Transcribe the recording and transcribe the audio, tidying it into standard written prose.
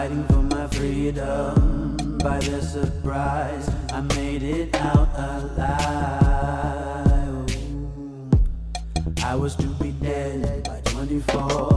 fighting for my freedom. By the surprise, I made it out alive. I was to be dead by 24.